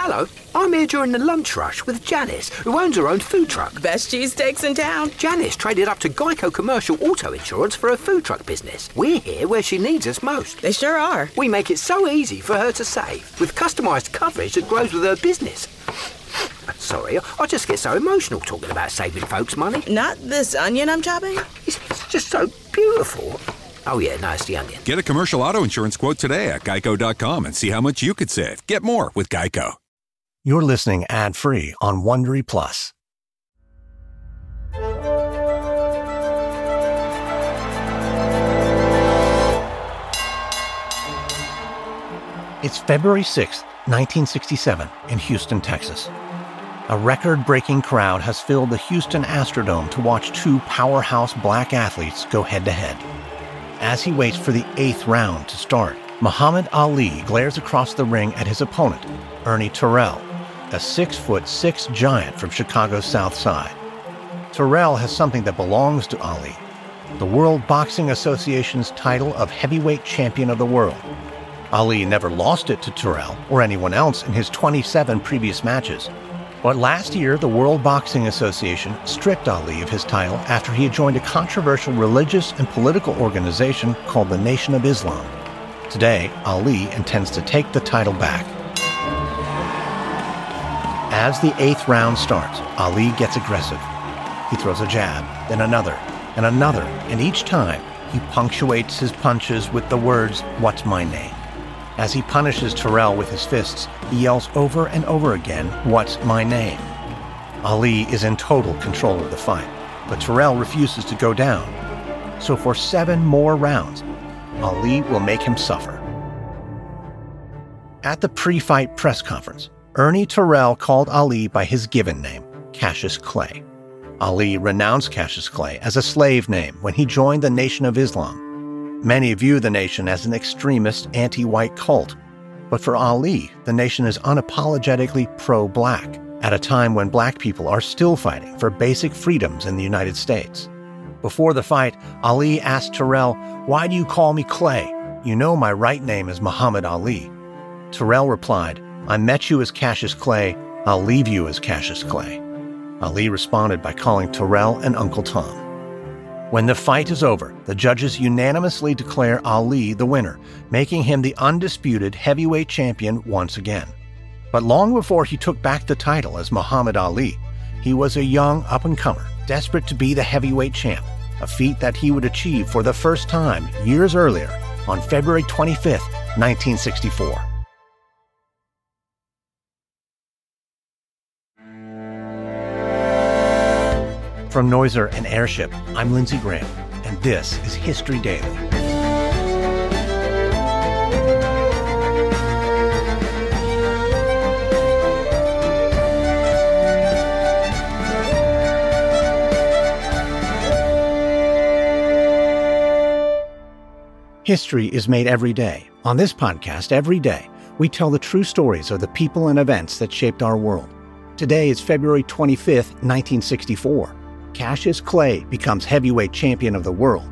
Hello, I'm here during the lunch rush with Janice, who owns her own food truck. Best cheesesteaks in town. Janice traded up to Geico Commercial Auto Insurance for her food truck business. We're here where she needs us most. They sure are. We make it so easy for her to save, with customised coverage that grows with her business. Sorry, I just get so emotional talking about saving folks money. Not this onion I'm chopping? It's just so beautiful. Oh yeah, no, it's the onion. Get a commercial auto insurance quote today at geico.com and see how much you could save. Get more with Geico. You're listening ad-free on Wondery Plus. It's February 6th, 1967, in Houston, Texas. A record-breaking crowd has filled the Houston Astrodome to watch two powerhouse black athletes go head-to-head. As he waits for the 8th round to start, Muhammad Ali glares across the ring at his opponent, Ernie Terrell, a 6'6" giant from Chicago's South Side. Terrell has something that belongs to Ali, the World Boxing Association's title of heavyweight champion of the world. Ali never lost it to Terrell or anyone else in his 27 previous matches. But last year, the World Boxing Association stripped Ali of his title after he had joined a controversial religious and political organization called the Nation of Islam. Today, Ali intends to take the title back. As the 8th round starts, Ali gets aggressive. He throws a jab, then another, and each time, he punctuates his punches with the words, "What's my name?" As he punishes Terrell with his fists, he yells over and over again, "What's my name?" Ali is in total control of the fight, but Terrell refuses to go down. So for 7 more rounds, Ali will make him suffer. At the pre-fight press conference, Ernie Terrell called Ali by his given name, Cassius Clay. Ali renounced Cassius Clay as a slave name when he joined the Nation of Islam. Many view the Nation as an extremist anti-white cult, but for Ali, the Nation is unapologetically pro-black, at a time when black people are still fighting for basic freedoms in the United States. Before the fight, Ali asked Terrell, "Why do you call me Clay? You know my right name is Muhammad Ali." Terrell replied, "I met you as Cassius Clay, I'll leave you as Cassius Clay." Ali responded by calling Terrell an Uncle Tom. When the fight is over, the judges unanimously declare Ali the winner, making him the undisputed heavyweight champion once again. But long before he took back the title as Muhammad Ali, he was a young up-and-comer, desperate to be the heavyweight champ, a feat that he would achieve for the first time years earlier on February 25th, 1964. From Noiser and Airship, I'm Lindsey Graham, and this is History Daily. History is made every day. On this podcast, every day, we tell the true stories of the people and events that shaped our world. Today is February 25th, 1964. Cassius Clay becomes heavyweight champion of the world.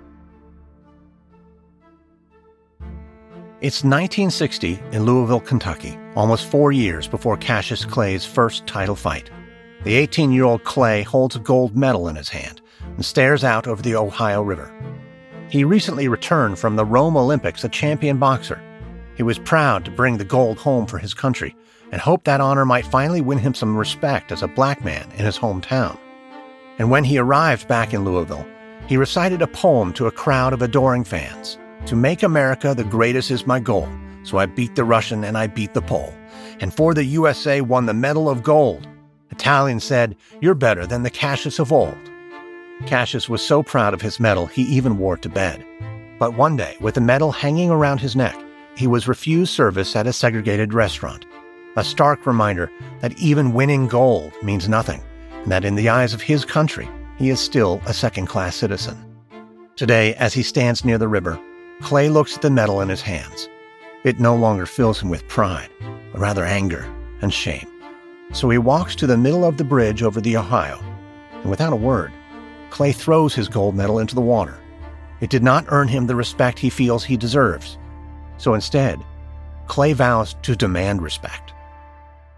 It's 1960 in Louisville, Kentucky, almost 4 years before Cassius Clay's first title fight. The 18-year-old Clay holds a gold medal in his hand and stares out over the Ohio River. He recently returned from the Rome Olympics a champion boxer. He was proud to bring the gold home for his country and hoped that honor might finally win him some respect as a black man in his hometown. And when he arrived back in Louisville, he recited a poem to a crowd of adoring fans. "To make America the greatest is my goal, so I beat the Russian and I beat the Pole. And for the USA won the medal of gold." Italians said, "You're better than the Cassius of old." Cassius was so proud of his medal he even wore it to bed. But one day, with the medal hanging around his neck, he was refused service at a segregated restaurant. A stark reminder that even winning gold means nothing, and that in the eyes of his country, he is still a second-class citizen. Today, as he stands near the river, Clay looks at the medal in his hands. It no longer fills him with pride, but rather anger and shame. So he walks to the middle of the bridge over the Ohio, and without a word, Clay throws his gold medal into the water. It did not earn him the respect he feels he deserves. So instead, Clay vows to demand respect.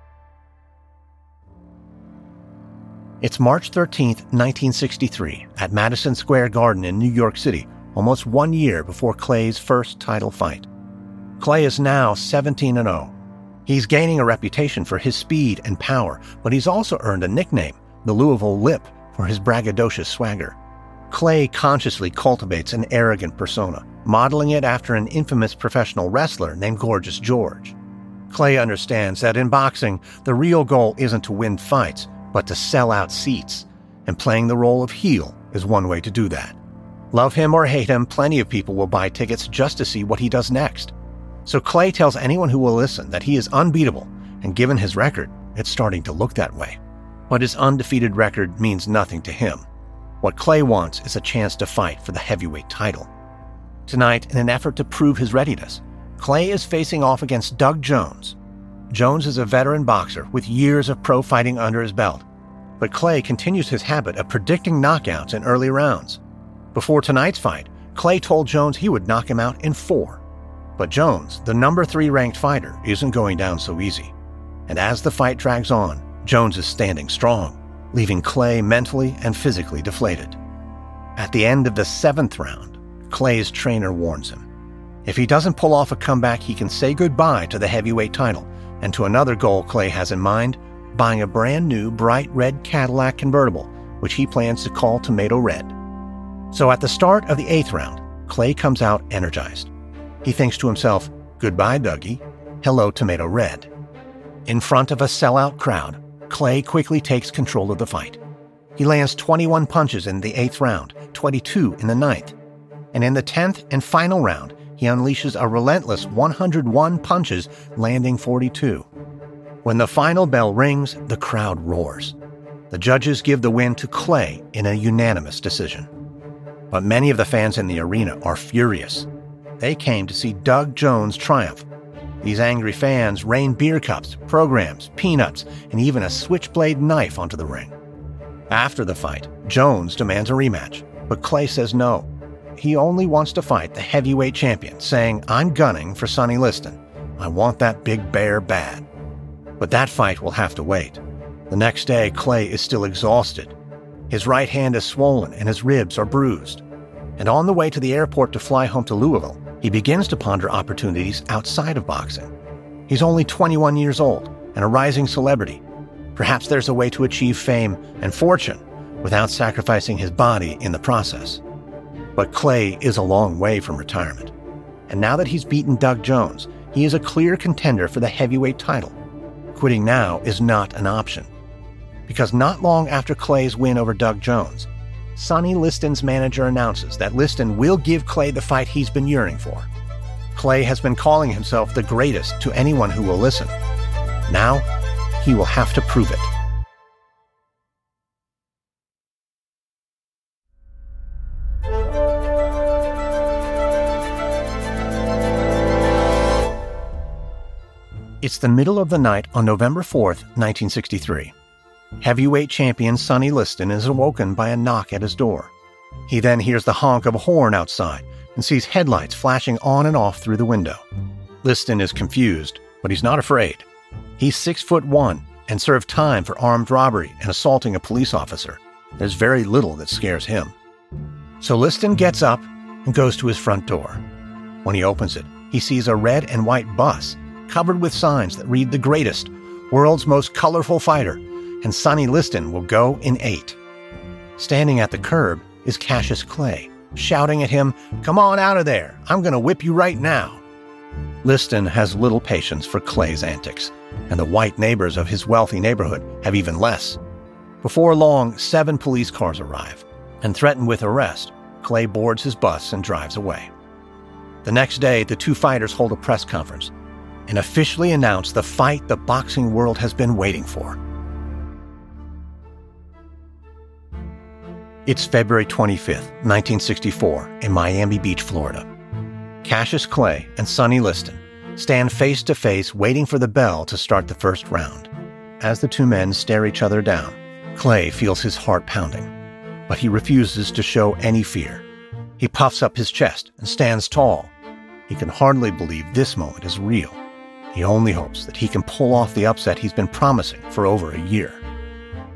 It's March 13th, 1963, at Madison Square Garden in New York City, almost 1 year before Clay's first title fight. Clay is now 17-0. He's gaining a reputation for his speed and power, but he's also earned a nickname, the Louisville Lip, for his braggadocious swagger. Clay consciously cultivates an arrogant persona, modeling it after an infamous professional wrestler named Gorgeous George. Clay understands that in boxing, the real goal isn't to win fights, but to sell out seats, and playing the role of heel is one way to do that. Love him or hate him, plenty of people will buy tickets just to see what he does next. So Clay tells anyone who will listen that he is unbeatable, and given his record, it's starting to look that way. But his undefeated record means nothing to him. What Clay wants is a chance to fight for the heavyweight title. Tonight, in an effort to prove his readiness, Clay is facing off against Doug Jones. Jones is a veteran boxer with years of pro fighting under his belt, but Clay continues his habit of predicting knockouts in early rounds. Before tonight's fight, Clay told Jones he would knock him out in 4. But Jones, the number 3 ranked fighter, isn't going down so easy. And as the fight drags on, Jones is standing strong, leaving Clay mentally and physically deflated. At the end of the 7th round, Clay's trainer warns him. If he doesn't pull off a comeback, he can say goodbye to the heavyweight title and to another goal Clay has in mind, buying a brand new bright red Cadillac convertible, which he plans to call Tomato Red. So at the start of the 8th round, Clay comes out energized. He thinks to himself, "Goodbye, Dougie. Hello, Tomato Red." In front of a sellout crowd, Clay quickly takes control of the fight. He lands 21 punches in the 8th round, 22 in the 9th. And in the 10th and final round, he unleashes a relentless 101 punches, landing 42. When the final bell rings, the crowd roars. The judges give the win to Clay in a unanimous decision. But many of the fans in the arena are furious. They came to see Doug Jones triumph. These angry fans rain beer cups, programs, peanuts, and even a switchblade knife onto the ring. After the fight, Jones demands a rematch, but Clay says no. He only wants to fight the heavyweight champion, saying, "I'm gunning for Sonny Liston. I want that big bear bad." But that fight will have to wait. The next day, Clay is still exhausted. His right hand is swollen and his ribs are bruised. And on the way to the airport to fly home to Louisville, he begins to ponder opportunities outside of boxing. He's only 21 years old and a rising celebrity. Perhaps there's a way to achieve fame and fortune without sacrificing his body in the process. But Clay is a long way from retirement. And now that he's beaten Doug Jones, he is a clear contender for the heavyweight title. Quitting now is not an option. Because not long after Clay's win over Doug Jones, Sonny Liston's manager announces that Liston will give Clay the fight he's been yearning for. Clay has been calling himself the greatest to anyone who will listen. Now, he will have to prove it. It's the middle of the night on November 4th, 1963. Heavyweight champion Sonny Liston is awoken by a knock at his door. He then hears the honk of a horn outside and sees headlights flashing on and off through the window. Liston is confused, but he's not afraid. He's 6'1" and served time for armed robbery and assaulting a police officer. There's very little that scares him. So Liston gets up and goes to his front door. When he opens it, he sees a red and white bus covered with signs that read "The Greatest, World's Most Colorful Fighter," and Sonny Liston will go in 8. Standing at the curb is Cassius Clay, shouting at him, "Come on out of there, I'm going to whip you right now." Liston has little patience for Clay's antics, and the white neighbors of his wealthy neighborhood have even less. Before long, 7 police cars arrive, and threatened with arrest, Clay boards his bus and drives away. The next day, the 2 fighters hold a press conference and officially announce the fight the boxing world has been waiting for. It's February 25th, 1964, in Miami Beach, Florida. Cassius Clay and Sonny Liston stand face to face waiting for the bell to start the first round. As the 2 men stare each other down, Clay feels his heart pounding, but he refuses to show any fear. He puffs up his chest and stands tall. He can hardly believe this moment is real. He only hopes that he can pull off the upset he's been promising for over a year.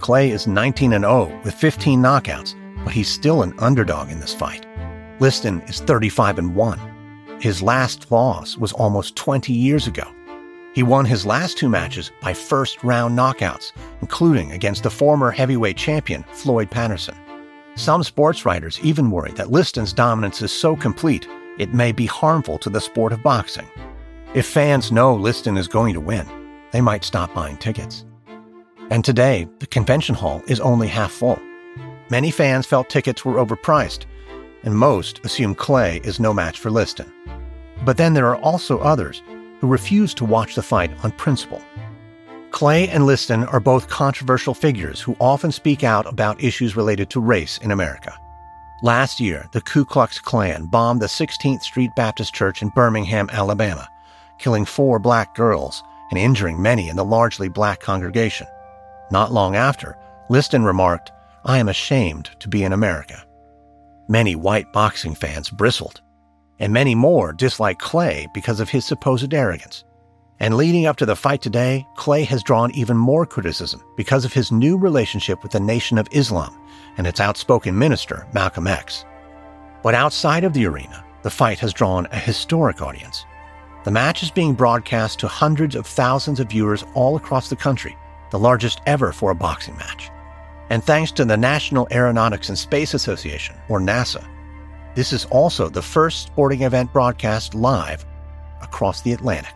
Clay is 19-0 with 15 knockouts, but he's still an underdog in this fight. Liston is 35-1. His last loss was almost 20 years ago. He won his last 2 matches by first-round knockouts, including against the former heavyweight champion Floyd Patterson. Some sports writers even worry that Liston's dominance is so complete it may be harmful to the sport of boxing. If fans know Liston is going to win, they might stop buying tickets. And today, the convention hall is only half full. Many fans felt tickets were overpriced, and most assume Clay is no match for Liston. But then there are also others who refuse to watch the fight on principle. Clay and Liston are both controversial figures who often speak out about issues related to race in America. Last year, the Ku Klux Klan bombed the 16th Street Baptist Church in Birmingham, Alabama, killing 4 black girls and injuring many in the largely black congregation. Not long after, Liston remarked, "I am ashamed to be in America." Many white boxing fans bristled, and many more disliked Clay because of his supposed arrogance. And leading up to the fight today, Clay has drawn even more criticism because of his new relationship with the Nation of Islam and its outspoken minister, Malcolm X. But outside of the arena, the fight has drawn a historic audience. The match is being broadcast to hundreds of thousands of viewers all across the country, the largest ever for a boxing match. And thanks to the National Aeronautics and Space Association, or NASA, this is also the first sporting event broadcast live across the Atlantic.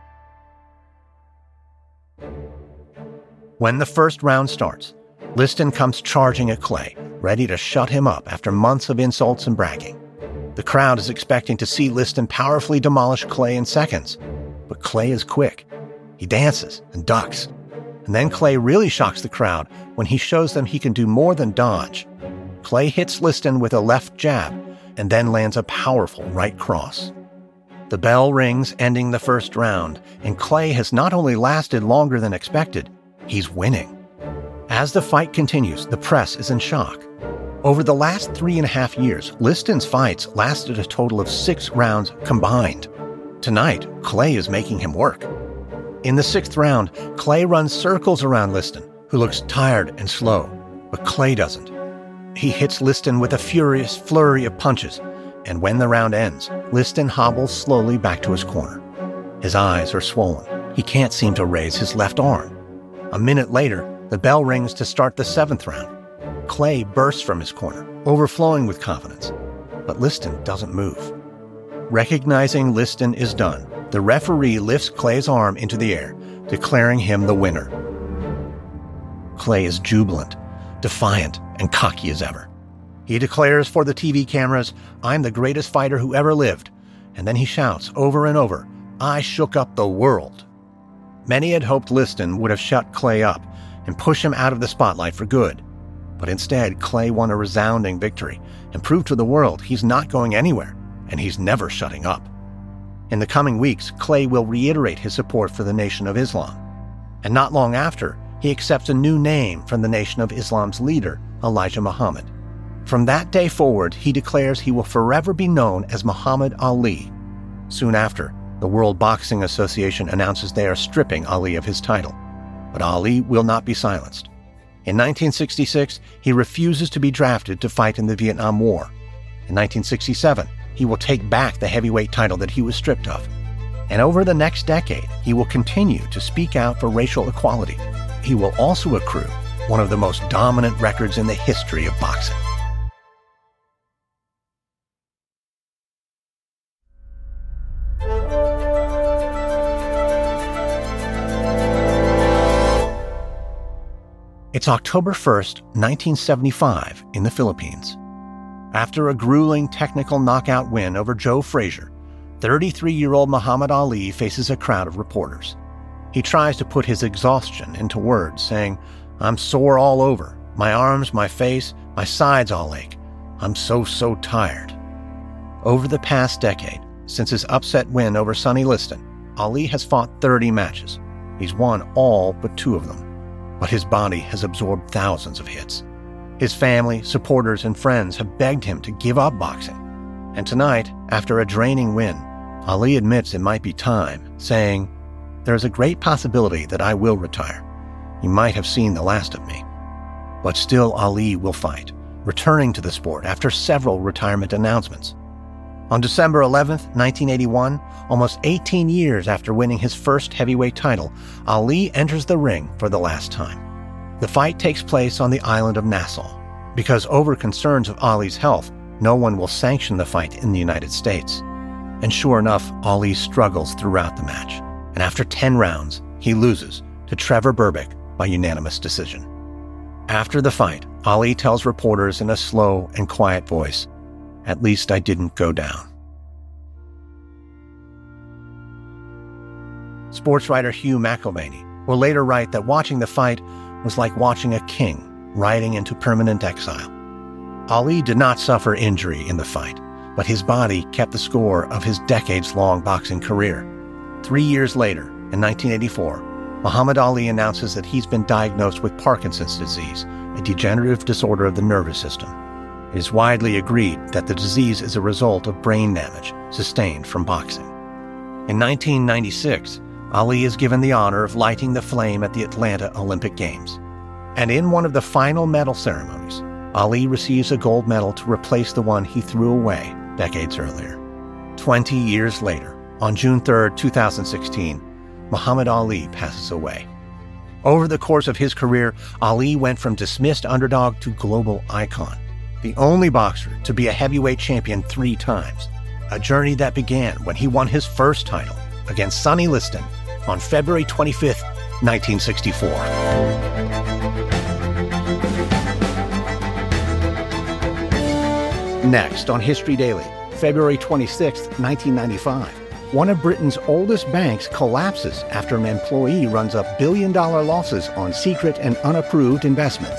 When the first round starts, Liston comes charging at Clay, ready to shut him up after months of insults and bragging. The crowd is expecting to see Liston powerfully demolish Clay in seconds, but Clay is quick. He dances and ducks. And then Clay really shocks the crowd when he shows them he can do more than dodge. Clay hits Liston with a left jab and then lands a powerful right cross. The bell rings, ending the first round, and Clay has not only lasted longer than expected, he's winning. As the fight continues, the press is in shock. Over the last 3.5 years, Liston's fights lasted a total of 6 rounds combined. Tonight, Clay is making him work. In the 6th round, Clay runs circles around Liston, who looks tired and slow, but Clay doesn't. He hits Liston with a furious flurry of punches, and when the round ends, Liston hobbles slowly back to his corner. His eyes are swollen. He can't seem to raise his left arm. A minute later, the bell rings to start the 7th round. Clay bursts from his corner, overflowing with confidence, but Liston doesn't move. Recognizing Liston is done, the referee lifts Clay's arm into the air, declaring him the winner. Clay is jubilant, defiant, and cocky as ever. He declares for the TV cameras, "I'm the greatest fighter who ever lived," and then he shouts over and over, "I shook up the world." Many had hoped Liston would have shut Clay up and push him out of the spotlight for good. But instead, Clay won a resounding victory and proved to the world he's not going anywhere, and he's never shutting up. In the coming weeks, Clay will reiterate his support for the Nation of Islam. And not long after, he accepts a new name from the Nation of Islam's leader, Elijah Muhammad. From that day forward, he declares he will forever be known as Muhammad Ali. Soon after, the World Boxing Association announces they are stripping Ali of his title. But Ali will not be silenced. In 1966, he refuses to be drafted to fight in the Vietnam War. In 1967, he will take back the heavyweight title that he was stripped of. And over the next decade, he will continue to speak out for racial equality. He will also accrue one of the most dominant records in the history of boxing. It's October 1st, 1975, in the Philippines. After a grueling technical knockout win over Joe Frazier, 33-year-old Muhammad Ali faces a crowd of reporters. He tries to put his exhaustion into words, saying, "I'm sore all over. My arms, my face, my sides all ache. I'm so tired." Over the past decade, since his upset win over Sonny Liston, Ali has fought 30 matches. He's won all but 2 of them. But his body has absorbed thousands of hits. His family, supporters, and friends have begged him to give up boxing. And tonight, after a draining win, Ali admits it might be time, saying, "There is a great possibility that I will retire. You might have seen the last of me." But still, Ali will fight, returning to the sport after several retirement announcements. On December 11, 1981, almost 18 years after winning his first heavyweight title, Ali enters the ring for the last time. The fight takes place on the island of Nassau. Because over concerns of Ali's health, no one will sanction the fight in the United States. And sure enough, Ali struggles throughout the match. And after 10 rounds, he loses to Trevor Berbick by unanimous decision. After the fight, Ali tells reporters in a slow and quiet voice, "At least I didn't go down." Sports writer Hugh McIlvaney will later write that watching the fight was like watching a king riding into permanent exile. Ali did not suffer injury in the fight, but his body kept the score of his decades-long boxing career. 3 years later, in 1984, Muhammad Ali announces that he's been diagnosed with Parkinson's disease, a degenerative disorder of the nervous system. It is widely agreed that the disease is a result of brain damage sustained from boxing. In 1996, Ali is given the honor of lighting the flame at the Atlanta Olympic Games. And in one of the final medal ceremonies, Ali receives a gold medal to replace the one he threw away decades earlier. 20 years later, on June 3, 2016, Muhammad Ali passes away. Over the course of his career, Ali went from dismissed underdog to global icon, the only boxer to be a heavyweight champion 3 times, a journey that began when he won his first title against Sonny Liston on February 25, 1964. Next on History Daily, February 26, 1995. One of Britain's oldest banks collapses after an employee runs up billion-dollar losses on secret and unapproved investments.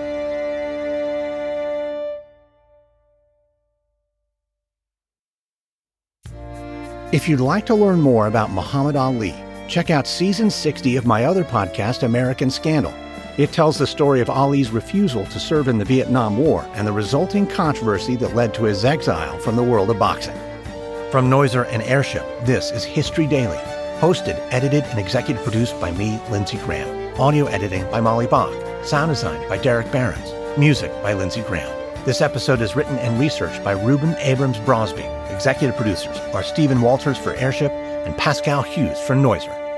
If you'd like to learn more about Muhammad Ali, check out Season 60 of my other podcast, American Scandal. It tells the story of Ali's refusal to serve in the Vietnam War and the resulting controversy that led to his exile from the world of boxing. From Noiser and Airship, this is History Daily. Hosted, edited, and executive produced by me, Lindsey Graham. Audio editing by Molly Bach. Sound design by Derek Behrens. Music by Lindsey Graham. This episode is written and researched by Reuben Abrams Brosby. Executive producers are Stephen Walters for Airship and Pascal Hughes for Noiser.